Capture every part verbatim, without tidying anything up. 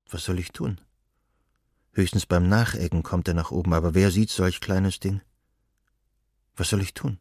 Was soll ich tun? Höchstens beim Nacheggen kommt er nach oben, aber wer sieht solch kleines Ding? Was soll ich tun?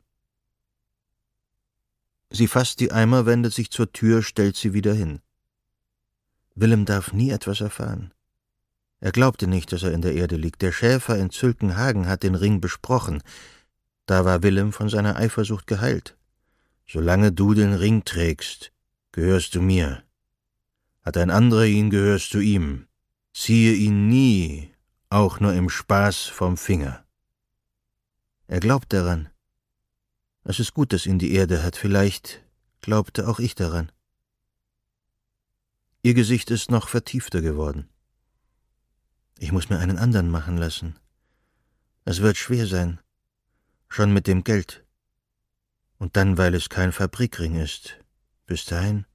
Sie fasst die Eimer, wendet sich zur Tür, stellt sie wieder hin. Willem darf nie etwas erfahren. Er glaubte nicht, dass er in der Erde liegt. Der Schäfer in Zülkenhagen hat den Ring besprochen. Da war Willem von seiner Eifersucht geheilt. Solange du den Ring trägst, gehörst du mir. Hat ein anderer ihn, gehörst du ihm. Ziehe ihn nie, auch nur im Spaß, vom Finger. Er glaubt daran. Es ist gut, dass ihn die Erde hat. Vielleicht glaubte auch ich daran. Ihr Gesicht ist noch vertiefter geworden. Ich muss mir einen anderen machen lassen. Es wird schwer sein. Schon mit dem Geld. Und dann, weil es kein Fabrikring ist. Bis dahin.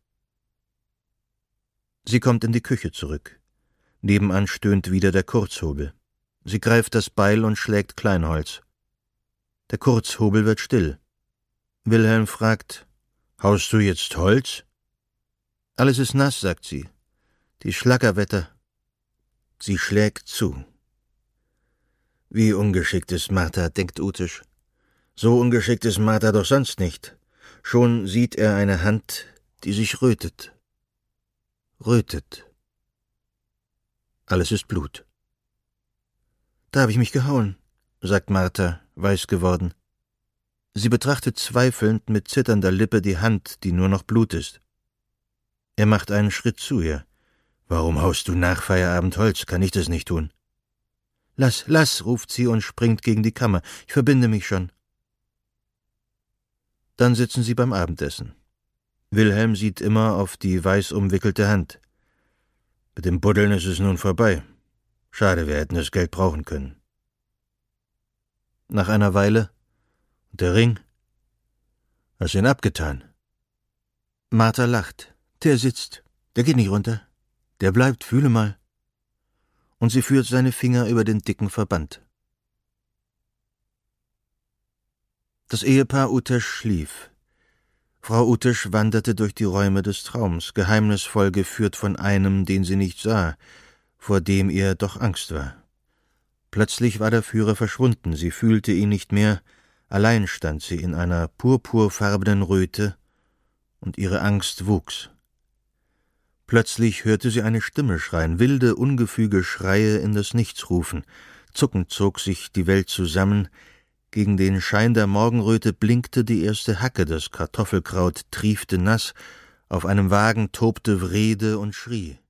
Sie kommt in die Küche zurück. Nebenan stöhnt wieder der Kurzhobel. Sie greift das Beil und schlägt Kleinholz. Der Kurzhobel wird still. Wilhelm fragt, »Haust du jetzt Holz?« »Alles ist nass«, sagt sie. »Die Schlackerwetter.« Sie schlägt zu. »Wie ungeschickt ist Martha«, denkt Utisch. »So ungeschickt ist Martha doch sonst nicht.« Schon sieht er eine Hand, die sich rötet. Rötet. Alles ist Blut. »Da habe ich mich gehauen«, sagt Martha, weiß geworden. Sie betrachtet zweifelnd mit zitternder Lippe die Hand, die nur noch Blut ist. Er macht einen Schritt zu ihr. »Warum haust du nach Feierabend Holz? Kann ich das nicht tun?« »Lass, lass«, ruft sie und springt gegen die Kammer. »Ich verbinde mich schon.« Dann sitzen sie beim Abendessen. Wilhelm sieht immer auf die weiß umwickelte Hand. Mit dem Buddeln ist es nun vorbei. Schade, wir hätten das Geld brauchen können. Nach einer Weile: »Und der Ring? Hast du ihn abgetan?« Martha lacht. »Der sitzt. Der geht nicht runter. Der bleibt, fühle mal.« Und sie führt seine Finger über den dicken Verband. Das Ehepaar Utesch schlief. Frau Utesch wanderte durch die Räume des Traums, geheimnisvoll geführt von einem, den sie nicht sah, vor dem ihr doch Angst war. Plötzlich war der Führer verschwunden, sie fühlte ihn nicht mehr, allein stand sie in einer purpurfarbenen Röte, und ihre Angst wuchs. Plötzlich hörte sie eine Stimme schreien, wilde, ungefüge Schreie in das Nichts rufen. Zuckend zog sich die Welt zusammen. Gegen den Schein der Morgenröte blinkte die erste Hacke, das Kartoffelkraut triefte nass, auf einem Wagen tobte Wrede und schrie.